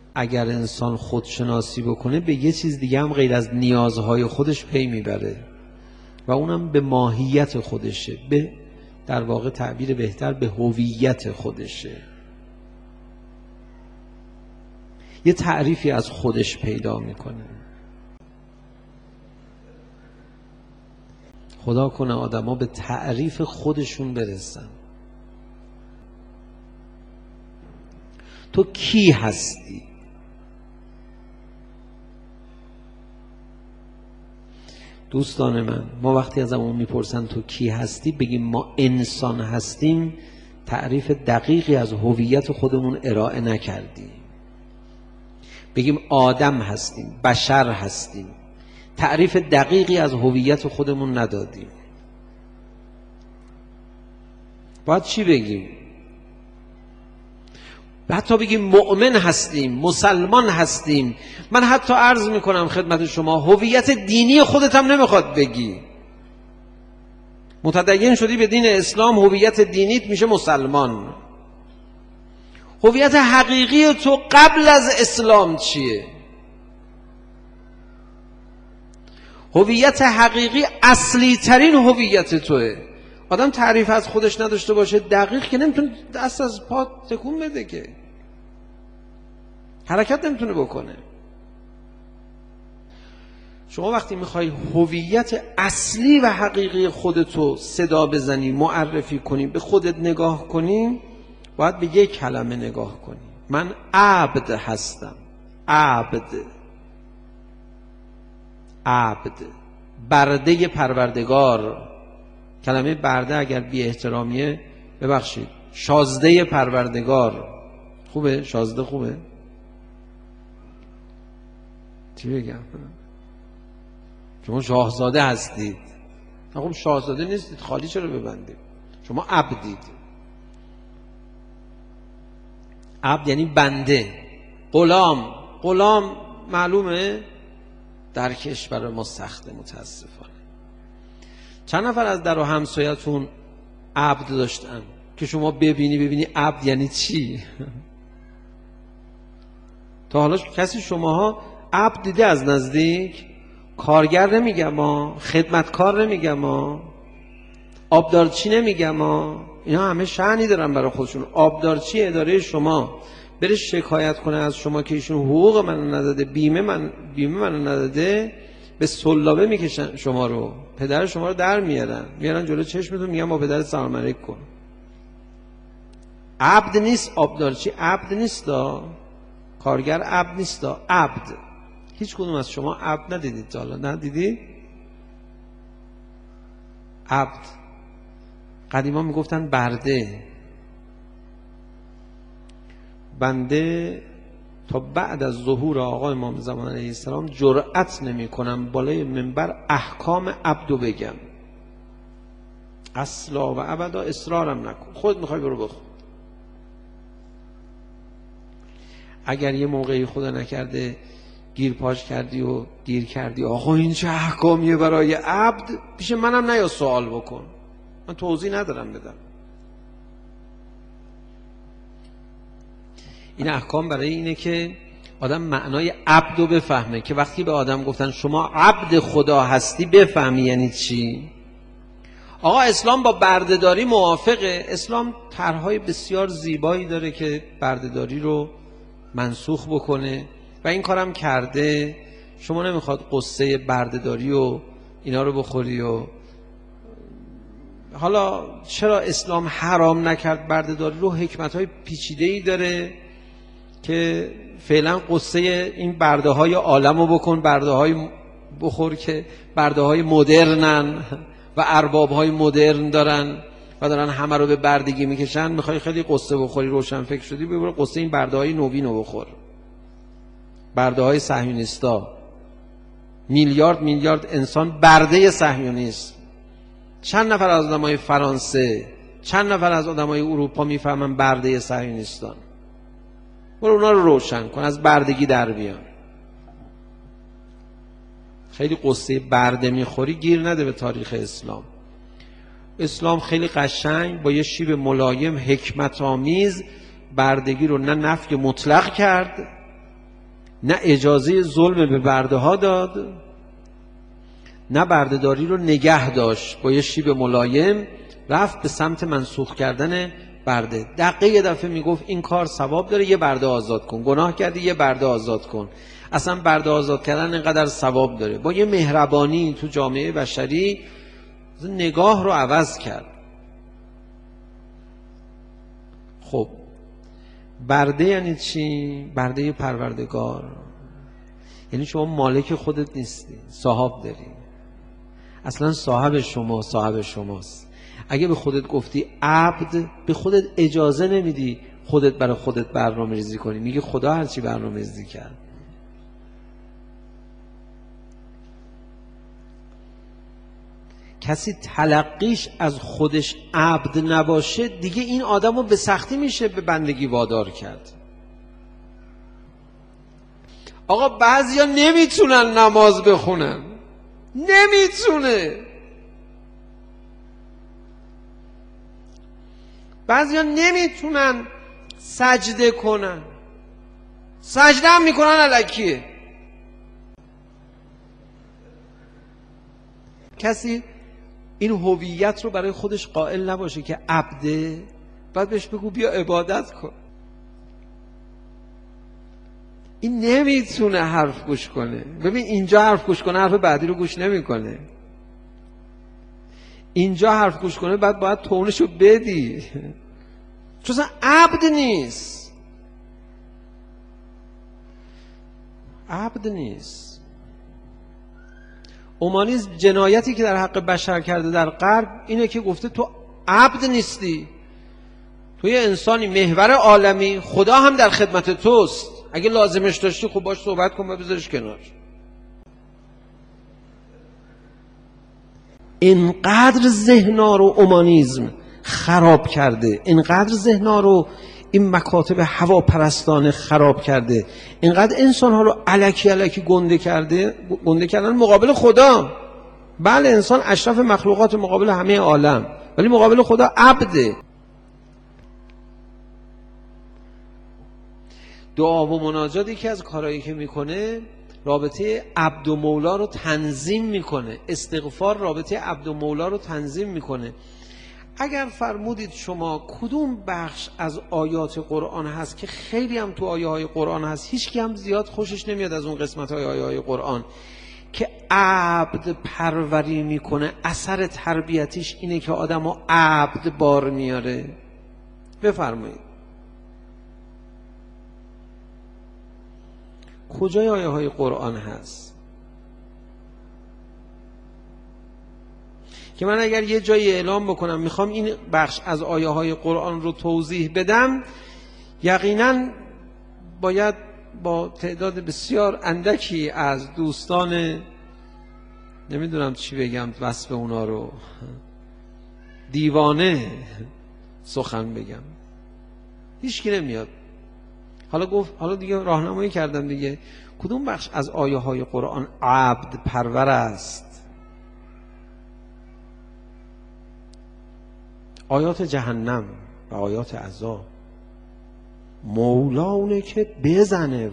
اگر انسان خودشناسی بکنه به یه چیز دیگه هم غیر از نیازهای خودش پی میبره و اونم به ماهیت خودشه، به در واقع تعبیر بهتر به هویت خودشه، یه تعریفی از خودش پیدا میکنه. خدا کنه آدما به تعریف خودشون برسن. تو کی هستی؟ دوستان من، ما وقتی ازمون میپرسن تو کی هستی، بگیم ما انسان هستیم، تعریف دقیقی از هویت خودمون ارائه نکردیم. بگیم آدم هستیم، بشر هستیم، تعریف دقیقی از هویت خودمون ندادیم. باید چی بگیم؟ حتی بگیم مؤمن هستیم، مسلمان هستیم. من حتی عرض میکنم خدمت شما، هویت دینی خودت هم نمیخواد بگی. متدین شدی به دین اسلام، هویت دینیت میشه مسلمان. هویت حقیقی تو قبل از اسلام چیه؟ هویت حقیقی اصلی ترین هویت توه. آدم تعریف از خودش نداشته باشه دقیق که نمیتونه دست از پا تکون بده، که حرکت نمیتونه بکنه. شما وقتی میخوای هویت اصلی و حقیقی خودتو صدا بزنی، معرفی کنی، به خودت نگاه کنی، باید به یک کلمه نگاه کنی. من عبد هستم. عبد، برده پروردگار. کلمه برده اگر بی احترامیه ببخشید، شازده پروردگار. خوبه؟ شازده خوبه؟ چی بگم؟ شما شاهزاده هستید. خب شاهزاده نیستید، خالی چرا ببندید؟ شما عبدید. عبد یعنی بنده، غلام. غلام معلومه در کشور ما سخته متاسفانه. چند نفر از در و همسایتون عبد داشتن که شما ببینی عبد یعنی چی؟ تا حالا کسی شماها عبد دیده از نزدیک؟ کارگر نمیگم ما، خدمتکار نمیگم ما، آبدارچی نمیگم ما. اینا همه شأنی دارن برای خودشون. آبدارچی اداره شما بره شکایت کنه از شما که ایشون حقوق منو نداده، بیمه منو نداده، به سلابه میکشن شما رو، پدر شما رو در میارن جلو چشمتون، میگن با پدر سلام علیک کن. عبد نیست آبدارچی، عبد نیست کارگر، عبد نیست عبد. هیچ کدوم از شما عبد ندیدید تا حالا؟ ندیدید؟ عبد. قدیما میگفتن برده. بنده تا بعد از ظهور آقا امام زمان علیه السلام جرأت نمی کنم بالای منبر احکام عبدو بگم. اصلا و ابدا اصرارم نکن. خود میخوای برو بخون. اگر یه موقعی خدا نکرده گیرپاش کردی و گیر کردی آقا این چه احکامیه برای عبد، پیش منم نیا سوال بکن، من توضیح ندارم بدم. این احکام برای اینه که آدم معنای عبدو بفهمه، که وقتی به آدم گفتن شما عبد خدا هستی بفهمی یعنی چی. آقا اسلام با بردهداری موافقه. اسلام طرحهای بسیار زیبایی داره که بردهداری رو منسوخ بکنه و این کارم کرده. شما نمیخواد قصه بردهداری و اینا رو بخوری. و حالا چرا اسلام حرام نکرد بردهداری رو؟ حکمت‌های پیچیده‌ای داره که فعلا قصه این برده های عالم رو بکن، برده های بخور که برده های مدرنن و ارباب های مدرن دارن و دارن همه رو به بردگی میکشن. میخوای خیلی قصه بخوری، روشن فکر شدی، ببر قصه این برده های نوین رو بخور. برده های صهیونیستا، میلیارد انسان برده صهیونیست. چند نفر از آدمای فرانسه، چند نفر از آدمای اروپا میفهمن برده صهیونیستان؟ برو اونا رو روشن کن، از بردگی در بیان. خیلی قصه برده میخوری گیر نده به تاریخ اسلام. اسلام خیلی قشنگ با یه شیب ملایم حکمت آمیز بردگی رو نه نفی مطلق کرد نه اجازه ظلم به برده ها داد، نه بردهداری رو نگه داشت. با یه شیب ملایم رفت به سمت منسوخ کردن برده. دقیقه یه دفعه میگفت این کار ثواب داره، یه برده آزاد کن. گناه کردی، یه برده آزاد کن. اصلا برده آزاد کردن اینقدر ثواب داره. با یه مهربانی تو جامعه بشری نگاه رو عوض کرد. خب برده یعنی چی؟ برده پروردگار. یعنی شما مالک خودت نیستی، صاحب داری. اصلا صاحب شماست. اگه به خودت گفتی عبد، به خودت اجازه نمیدی خودت برای خودت برنامه ریزی کنی. میگه خدا هرچی برنامه ریزی کرد. کسی تلقیش از خودش عبد نباشه، دیگه این آدم رو به سختی میشه به بندگی وادار کرد. آقا بعضیا نمیتونن نماز بخونن، نمیتونه. بعضیا نمیتونن سجده کنن، سجده هم میکنن الکیه. کسی این هویت رو برای خودش قائل نباشه که عبده، بعد بهش بگو بیا عبادت کن. این نمیتونه حرف گوش کنه. ببین اینجا حرف گوش کنه، حرف بعدی رو گوش نمیکنه. اینجا حرف گوش کنه، بعد باید تونشو بدی، چون اصلا عبد نیست. عبد نیست. اومانیسم جنایتی که در حق بشر کرده در غرب اینه که گفته تو عبد نیستی، تو یه انسانی محور عالمی، خدا هم در خدمت توست. اگه لازمش داشتی خب باش صحبت کن و بذارش کنار. اینقدر ذهنا رو اومانیسم خراب کرده، اینقدر ذهنا رو این مکاتب هواپرستانه خراب کرده، اینقدر انسان‌ها رو الکی گنده کردن مقابل خدا. بله انسان اشرف مخلوقات مقابل همه عالم، ولی مقابل خدا عبده. دعا و مناجات یکی از کارهایی که میکنه رابطه عبد و مولا رو تنظیم میکنه. استغفار رابطه عبد و مولا رو تنظیم میکنه. اگر فرمودید شما کدوم بخش از آیات قرآن هست که خیلی هم تو آیه های قرآن هست، هیچ کی هم زیاد خوشش نمیاد از اون قسمت های آیه های قرآن که عبد پروری میکنه، اثر تربیتیش اینه که آدمو عبد بار میاره، بفرمایید کجای آیه های قرآن هست که من اگر یه جایی اعلام بکنم میخوام این بخش از آیه های قرآن رو توضیح بدم، یقینا باید با تعداد بسیار اندکی از دوستان، نمیدونم چی بگم وصف اونا رو، دیوانه سخن بگم. هیچکی نمیاد. حالا دیگه راهنمایی کردم دیگه. کدوم بخش از آیه های قرآن عبد پرور است؟ آیات جهنم و آیات عذاب. مولانه که بزنه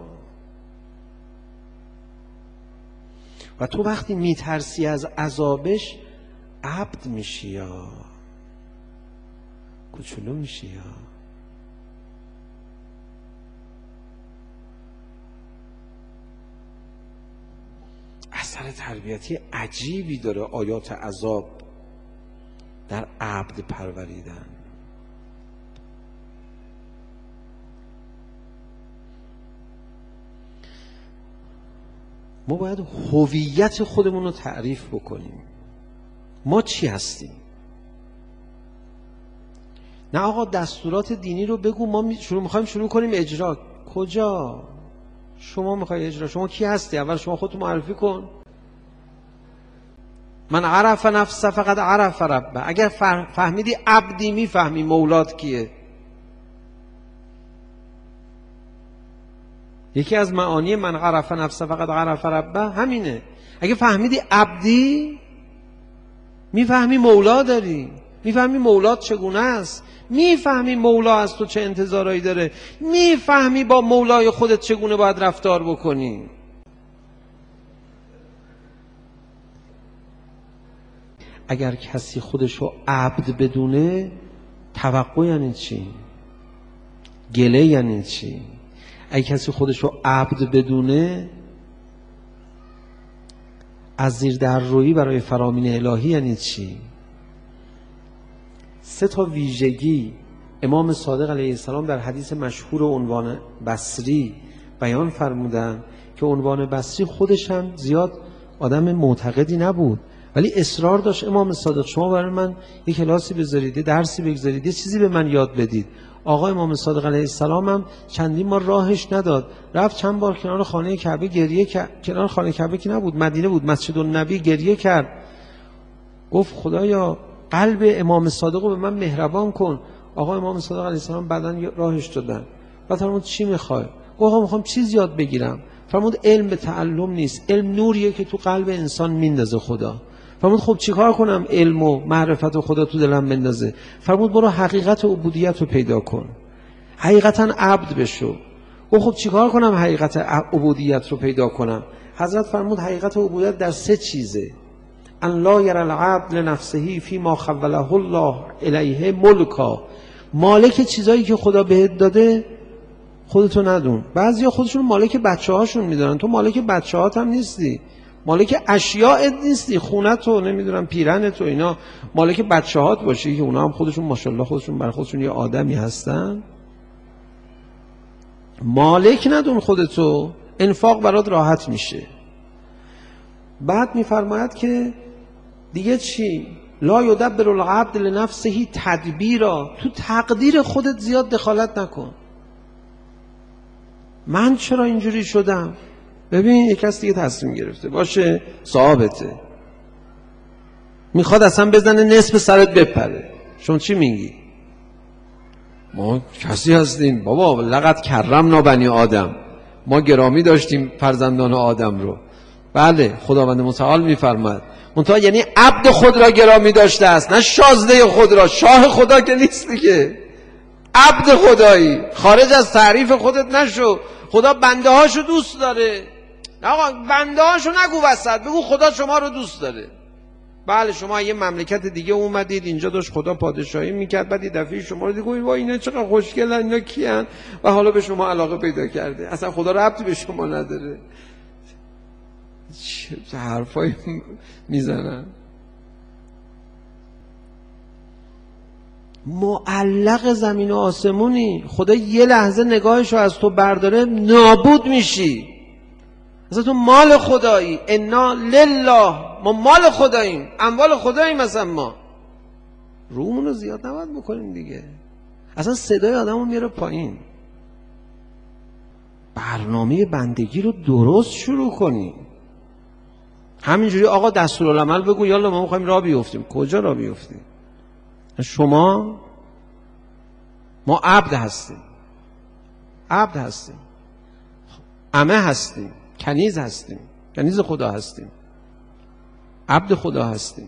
و تو وقتی میترسی از عذابش عبد میشی یا کوچولو میشی یا اثر تربیتی عجیبی داره آیات عذاب در عبد پروریدن. ما باید هویت خودمون رو تعریف بکنیم. ما چی هستیم؟ نه آقا دستورات دینی رو بگو، ما میخوایم شروع کنیم اجرا. کجا؟ شما میخوای اجرا؟ شما کی هستی؟ اول شما خودتو معرفی کن. من عرف نفسه فقط عرف ربه. اگر فهمیدی عبدی میفهمی مولات کیه. یکی از معانی من عرف نفسه فقط عرف ربه همینه. اگه فهمیدی عبدی میفهمی مولا داری. میفهمی مولات چگونه است، میفهمی مولا از تو چه انتظارایی داره، میفهمی با مولای خودت چگونه باید رفتار بکنی. اگر کسی خودشو عبد بدونه، توقع یعنی چی؟ گله یعنی چی؟ اگر کسی خودشو عبد بدونه، از زیر در رویی برای فرامین الهی یعنی چی؟ 3 ویژگی امام صادق علیه السلام در حدیث مشهور عنوان بصری بیان فرمودن که عنوان بصری خودش هم زیاد آدم معتقدی نبود، ولی اصرار داشت امام صادق شما برای من یک کلاسی بذارید، یک درسی بگذارید، یه چیزی به من یاد بدید. آقا امام صادق علیه السلام هم چندین ما راهش نداد، رفت چند بار کنار خانه کعبه گریه کرد. کنار خانه کعبه که نبود، مدینه بود، مسجد النبی، گریه کرد، گفت خدایا قلب امام صادق رو به من مهربان کن. آقا امام صادق علیه السلام بعداً راهش دادن. بعد فرمود چی میخوای؟ گفت آقا میخوام چیز یاد بگیرم. فرمود علم به تعلم نیست، علم نوریه که تو قلب انسان میندازه خدا. فرمود خب چیکار کنم علم و معرفت خدا تو دلم بندازه؟ فرمود برو حقیقت عبودیت رو پیدا کن، حقیقتا عبد بشو. گفت خب چیکار کنم حقیقت عبودیت رو پیدا کنم؟ حضرت فرمود حقیقت عبودیت در 3 چیزه: ان لا یر العبد لنفسه فیما خوله الله الیه ملکا. مالک چیزایی که خدا بهت داده خودتو ندون. بعضیا خودشون مالک بچه‌هاشون میدونن، تو مالک بچه‌هات هم نیستی، مالک اشیاءت نیستی، خونتو نمیدونم پیرنتو اینا مالک بچه‌هات باشی که اونا هم خودشون ماشاءالله خودشون برای خودشون یه آدمی هستن. مالک ندون خودتو، انفاق برات راحت میشه. بعد میفرماید که دیگه چی؟ لا یدبر العبد لنفسه تدبیرا. تو تقدیر خودت زیاد دخالت نکن. من چرا اینجوری شدم؟ ببین یک کس دیگه تصمیم گرفته باشه، صاحبته، میخواد اصلا بزنه نصف سرت بپره، شما چی میگی؟ ما کسی هستیم بابا، لقد کرمنا بنی آدم، ما گرامی داشتیم فرزندان آدم رو. بله خداوند متعال میفرماد منتها یعنی عبد خود را گرامی داشته است، نه شازده خود را. شاه خدا که نیستی که، عبد خدایی، خارج از تعریف خودت نشو. خدا بنده هاشو دوست داره. آقا بنده هاشو نگو وسط، بگو خدا شما رو دوست داره. بله شما یه مملکت دیگه اومدید اینجا داشت خدا پادشاهی میکرد، بعد یه دفعه شما رو دیگه وای اینا چقدر خوشگلن، اینا کیان، و حالا به شما علاقه پیدا کرده. اصلا خدا ربطی به شما نداره. چه حرفایی میزنن. معلق زمین و آسمونی، خدا یه لحظه نگاهشو از تو برداره نابود میشی. مثلا تو مال خدایی، انا لله، ما مال خداییم، اموال خداییم. مثلا ما رومون رو زیاد نباید بکنیم دیگه، اصلا صدای آدمو میاره پایین. برنامه بندگی رو درست شروع کنیم. همینجوری آقا دستورالعمل بگو یالا ما میخوایم راه بیفتیم. کجا راه بیفتیم؟ ما عبد هستیم، عبد هستیم، عمه هستیم، کنیز هستیم، کنیز خدا هستیم، عبد خدا هستیم.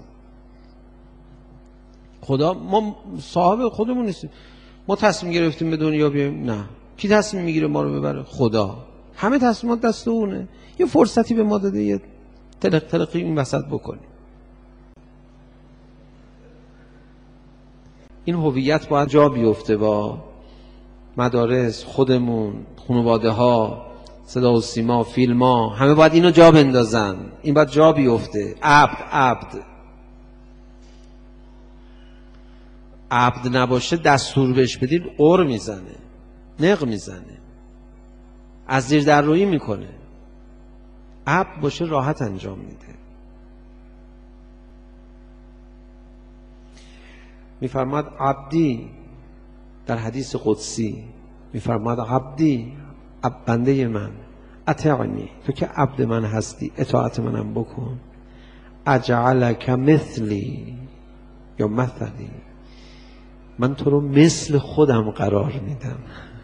خدا، ما صاحب خودمون نیستیم. ما تصمیم گرفتیم به دنیا بیایم؟ نه. کی تصمیم میگیره ما رو ببره؟ خدا. همه تصمیمات دست اونه. یه فرصتی به ما داده یه تلقی این وسط بکنیم. این هویت باید جا بیفته با مدارس، خودمون، خانواده ها، صدا و سیما، فیلم ها، همه باید اینو جا بندازن. این باید جا بیفته. عبد نباشه دستور بهش بدید اور میزنه، نق میزنه، از زیر در رویی میکنه. عبد باشه راحت انجام میده. میفرماد عبدی در حدیث قدسی، میفرماد عبدی، بنده من، اطیعنی، تو که عبد من هستی اطاعت منم بکن. اجعلک مثلی یا مثلی، من تو رو مثل خودم قرار میدم.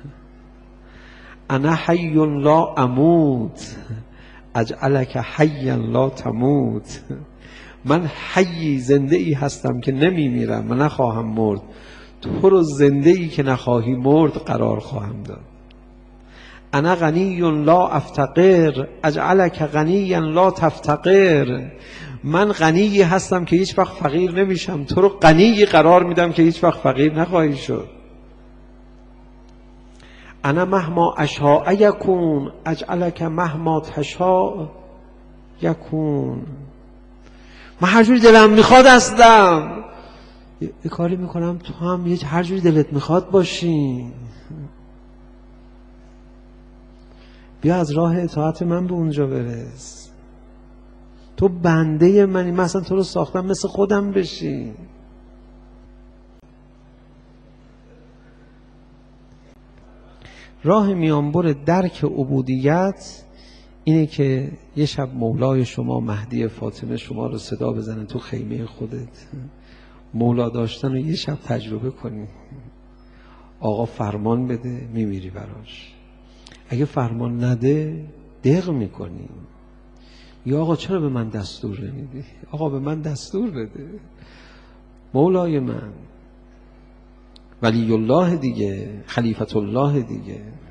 انا حی لا اموت اجعلک حیا لا تموت، من حی زنده ای هستم که نمیمیرم و نخواهم مرد، تو رو زنده ای که نخواهی مرد قرار خواهم داد. انا غنی لا افتقر اجعلک غنیا لا تفتقر، من غنی هستم که هیچ وقت فقیر نمیشم، تو رو غنی قرار میدم که هیچ وقت فقیر نخواهی شد. انا مهما اشاء یکون اجعلک مهما تشاء یکون، من هر جوری دلم میخواد هستم، یه کاری میکنم تو هم یه هر جوری دلت میخواد باشی. بیا از راه اطاعت من به اونجا برس، تو بنده منی، من اصلا تو رو ساختم مثل خودم بشی. راه میانبر درک عبودیت اینه که یه شب مولای شما مهدی فاطمه شما رو صدا بزنه تو خیمه خودت، مولا داشتن رو یه شب تجربه کنی. آقا فرمان بده میمیری براش، اگه فرمان نده دق میکنی. یا آقا چرا به من دستور نمیدی؟ آقا به من دستور بده. مولای من ولی الله دیگه، خلیفت الله دیگه.